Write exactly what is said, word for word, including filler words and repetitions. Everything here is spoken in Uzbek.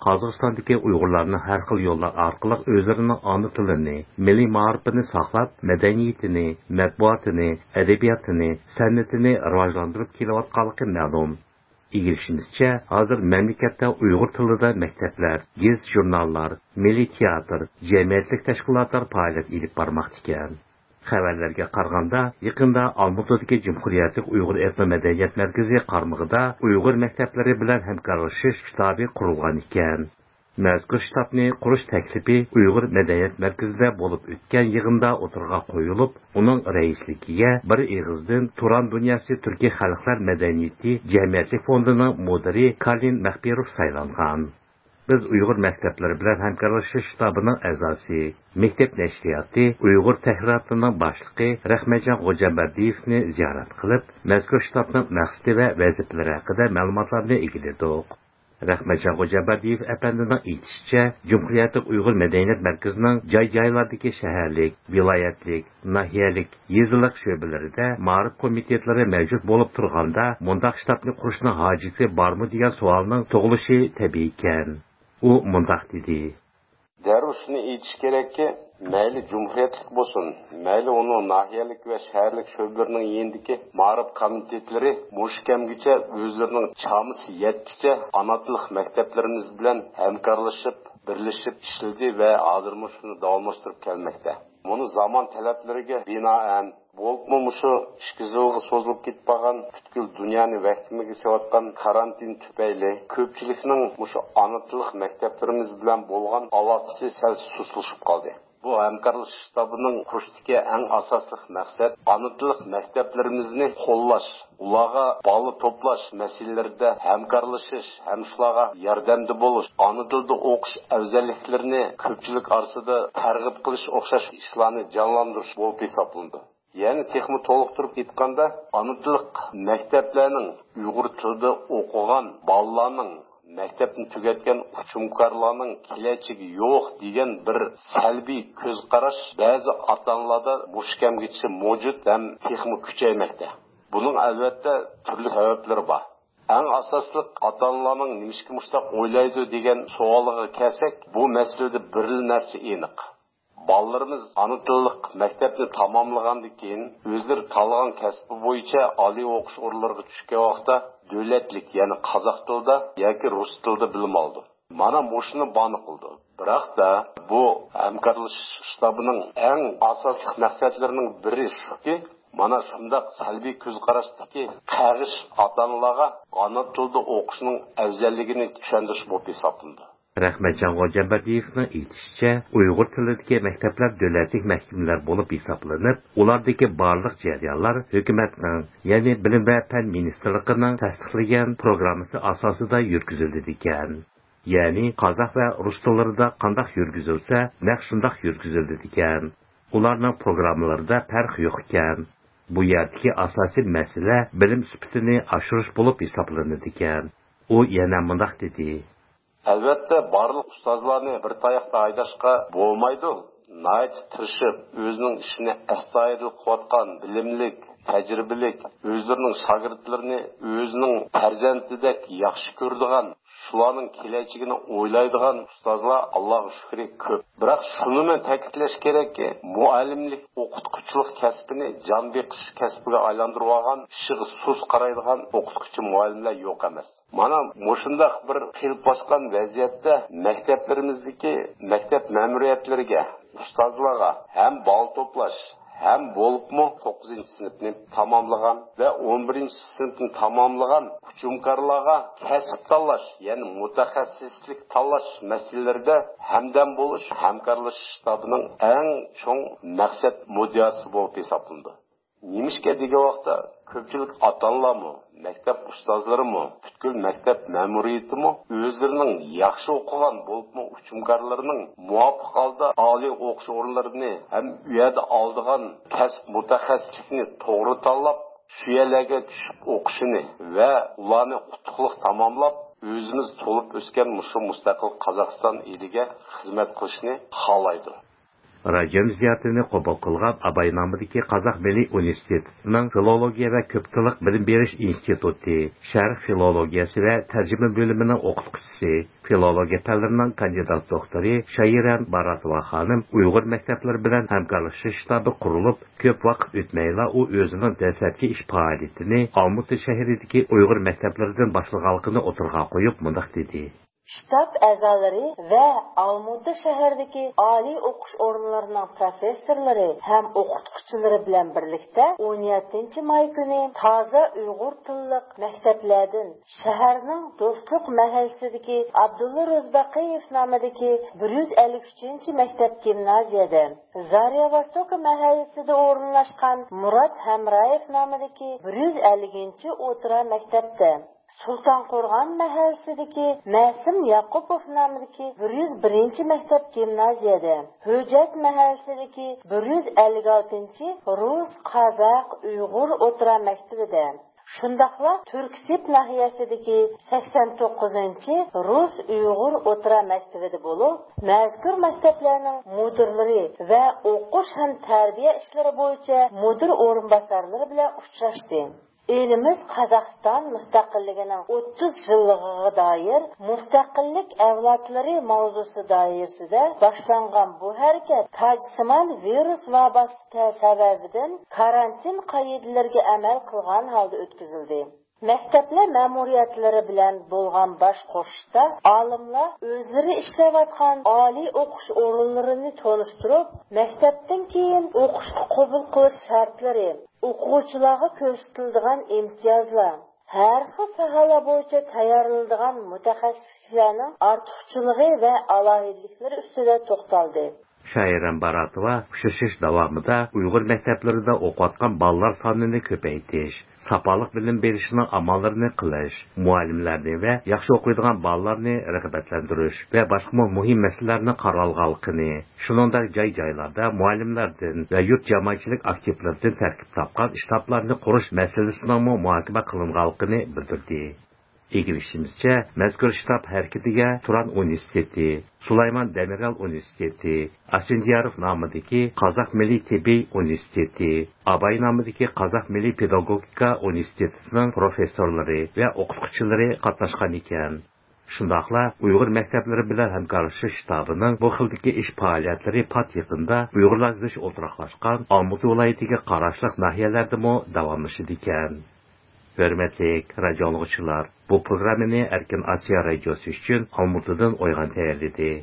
Qozog'istondagi Uyg'urlarning har xil yo'llar orqali o'zlarining ona tilini, milliy ma'rifini saqlab, madaniyatini, matbuotini, adabiyotini, san'atini rivojlantirib kelayotganligi ma'lum. İgilişimizce hazır memlekette Uygur tilida mektepler, gez jurnallar, milliy teatr, cemiyetlik teşkilatlar faaliyet edip barmaktakan. Xabarlarga qaraganda, yaqinda Almatadagi Cumhuriyetlik Uyghur Etnomadaniyat Merkezi qarmog'ida Uyghur maktablari bilan hamkorlashish shtabi qurilgan ekan. Mazkur shtabni qurish taklifi Uyghur Madaniyat Merkezida bo'lib o'tgan yig'inda o'tirg'a qo'yilib, uning raisligiga bir ig'izdan Turan dunyosi Turkiya xalqlar madaniyati jamiyatlik fondining mudiri Kalin Mahbirov saylangan. Biz Uyghur maktablari bilan hamkorlashish shtabining a'zosi, maktab nashriyati Uyghur tahriratining boshlig'i Rahmatjon G'ojambardiyevni ziyorat qilib, mazkur shtabning maqsadi va vazifalari haqida ma'lumotlarni egilladik. Rahmatjon G'ojambardiyev apandining aytishicha, Cumhuriyetlik Uyghur Madaniyat Merkezining joy-joylardagi shaharlik, viloyatlik, nahiyalik, yeziliq sho'balarida ma'rif komitetlari mavjud bo'lib turganda, mundaq shtabni qurishning hojati bormi degan savolning tug'ilishi tabiiy ekan. U mundaq dedi: Darrov shuni aytish kerakki, mayli Cumhuriyetlik bo'lsin, mayli uning nahiyalik va shaharlik sho'balarining yendiki ma'rif komitetlari mushkamgacha o'zlarining chamisi yetkicha ona til maktablarimiz bilan hamkorlashib, birlashib ishladi va hozirmi shuni davomlashtirib kelmoqda. Buni zamon talablariga binoan bo'libmi mushu ikki yilga so'zilib ketgan butkul dunyoni vaqtimiga sevotgan karantin tufayli ko'pchilikning mushu ona til maktablarimiz bilan bo'lgan aloqasi sal sustlashib qoldi. Bu hamkorlik shtabining qurishdagi eng asosli maqsad ona til maktablarimizni qo'llash, ularga bola to'plash masalalarida hamkorlashish, ham shularga yordamda bo'lish, ona tilda o'qish afzalliklarini ko'pchilik orasida targ'ib qilish o'xshash ishlarni jonlantirish bo'lib hisoblandi. Yani texmi to'liqtirib aytganda, ona til maktablarning Uyg'ur tilida o'qigan bolalarning maktabni tugatgan uchumkorlarning kelajagi yo'q degan bir salbiy ko'z qarash ba'zi ota-onalarda mushkamgacha mavjud ham texmi kuchaymoqda. Buning albatta turli sabablari bor. Eng asosli ota-onalarning nimishga mushtaq o'ylaydi degan savoliga kelsak, bu masalada bir narsa aniq. Bolalarimiz ana tillik maktabni tamomlagandan keyin o'zlari tanlagan kasbi bo'yicha oliy o'qish o'rinlariga tushgan vaqtda davlatlik, ya'ni qozoq tilida yoki rus tilida bilim oldi. Mana mushuni bani qildi. Biroq da bu hamkorlik shtabining eng asosiy maqsadlarining biri shuki, mana shunday salbiy ko'z qarashdagi qarg'ish ota-onalarga ana tilda o'qishning afzalligini tushuntirish bo'lib hisoblandi. Rahmatjon G'ojambardiyevning aytishicha, Uyg'ur tilidagi maktablar davlatlik maktablar bo'lib hisoblanib, ulardagi barliq jarayonlar hukumatning, ya'ni Bilim va fan ministrligining tasdiqlagan programmasi asosida yurgizildi ekan. Ya'ni qozoq va rus tillarida qanday yurgizilsa, naq shunday yurgizildi ekan. Ularning programmalarida farq yo'q ekan. Bu yerdagi asosiy masala bilim sifatini oshirish bo'lib hisoblanadi ekan. U yana mundaq dedi: Albatta, barliq ustozlarni bir tayoqda haydashga bo'lmaydi. Nayt tirishib, o'zining ishini astoydil qilayotgan bilimlik, tajribalik, o'zlarining shogirdlarini o'zining farzandidek yaxshi ko'radigan, shularning kelajagini o'ylaydigan ustozlar Allohga shukri ko'p. Biroq shuni men ta'kidlash kerakki, muallimlik, o'qituvchilik kasbini jon beqish kasbiga aylantirib olgan, ishiga sus qaraydigan o'qituvchi muallimlar yo'q emas. Mana mushundaq bir qilib bosgan vaziyatda maktablarimizdagi maktab ma'muriyatlariga, ustozlarga ham bol to'plash, ham bo'libmi to'qqizinchi sinfni tamomlagan va o'n birinchi sinfni tamomlagan hujumkorlarga kasb tanlash, ya'ni mutaxassislik tanlash masalalarida hamdam bo'lish hamkorlashish shtabining eng chong maqsad muddaosi bo'lib hisoblandi. Nimishga degan vaqtda ko'pchilik ota-onalarmi, maktab ustozlarimi, butkul maktab ma'muriyatimi o'zlarining yaxshi o'qigan bo'libmi uchumkorlarining muvofiq holda oliy o'qish o'rinlarini ham u yerda oldigan kasb mutaxassislikni to'g'ri tanlab, shu yerlarga tushib o'qishini va ularni qutuqliq tamomlab, o'zimiz to'lib o'sgan mushu mustaqil Qozog'iston eliga xizmat qilishni xohlaydi. Radion ziyoratini qabul qilgan Abay nomidagi Qozoq Milliy universitetining filologiya va ko'ptillik bilim berish instituti, sharq filologiyasi va tarjima bo'limining o'qituvchisi, filologiya fanlarining kandidat doktori Shayiran Baratova xonim Uyg'ur maktablari bilan hamkorlashish shtabi qurilib, ko'p vaqt o'tmayla u o'zining dastlabki ish faoliyatini Olmuti shahridagi Uyg'ur maktablaridan boshlaganligini o'tirg'a qo'yib mundaq dedi. Штаб әгъзалары ва Алматы шәһәрдәге али укыш орыннарының профессорлары һәм укытучылары белән берлектә он yedinchi май көне таза уйгыр теллек мәктәпләрдән шәһәрнең Достук мәхәлләсендәге Абдулла Розбакиев намындагы bir yuz ellik uchinchi мәктәп гимназиядә, Заря Востока мәхәлләсендә урынлашкан Мурат Хәмраев намындагы bir yuz ellinchi отыра мәктәптә, Sultan Qurgan мәхәлләсендәге Мәсим Якупов намындагы bir yuz birinchi мәктәп гимназиядә, Хөҗәт мәхәлләсендәге bir yuz ellik altinchi Рус, Казак, Уйгыр отыра мәктәбендә, шундыйлар Түрксиб нахиясендәге sakson to'qqizinchi Рус, Уйгыр отыра мәктәбендә булып, мәзкур мәктәпләрнең мөдирләре ва укыш һәм тәрбия эшләре буенча мөдир орынбасарлары белән очрашты. Elimiz Qozog'iston mustaqilligining o'ttiz yilligiga doir mustaqillik avlodlari mavzusi doirasida boshlangan bu harakat Tojikiston virus vabasi sababidan karantin qoidalariga amal qilgan holda o'tkazildi. Maktablar ma'muriyatlari bilan bo'lgan bosh qo'shishda olimlar o'zlari ishlayotgan oliy o'qish o'rinlarini tanishtirib, maktabdan keyin o'qishga qabul qilish shartlari, o'quvchilarga ko'rsatiladigan imtiyozlar, har xil sohalar bo'yicha tayyorlanadigan mutaxassislarning ortiqchiligi va alohidliklari ustida to'xtaldi. Shayiran Baratova ushlashish davomida Uyg'ur maktablarida o'qiyotgan bolalar sonini ko'paytirish, safoliq bilim berishning amallarini qilish, muallimlarni va yaxshi o'qiydigan bolalarni rag'batlantirish va boshqa muhim masalalarni qaralganligini, shuningdek joy-joylarda muallimlardan va yurt jamoatchilik aktivlaridan tarkib topgan shtablarni qurish masalasining muhokama qilinganligini bildirdi. Egilishimizcha, mazkur shtab harakatiga Turan universiteti, Sulaymon Demirel universiteti, Asendiyarov nomidagi Qozoq Milliy tibbiy universiteti, Abay nomidagi Qozoq Milliy pedagogika universitetining professorlari va o'qituvchilari qatnashgan ekan. Shundaqla Uyg'ur maktablari bilan hamkorlashish shtabining bu xildagi ish faoliyatlari pat yaqinda Uyg'urlar izish o'tiraqlashgan Olmuti viloyatiga qarashli nahiyalarda mo davomlashadi ekan. Hürmetli radyo anlıqçılar, bu programını Erkin Asya Radyosu için Olmutu'dan oyğan təyərlidir.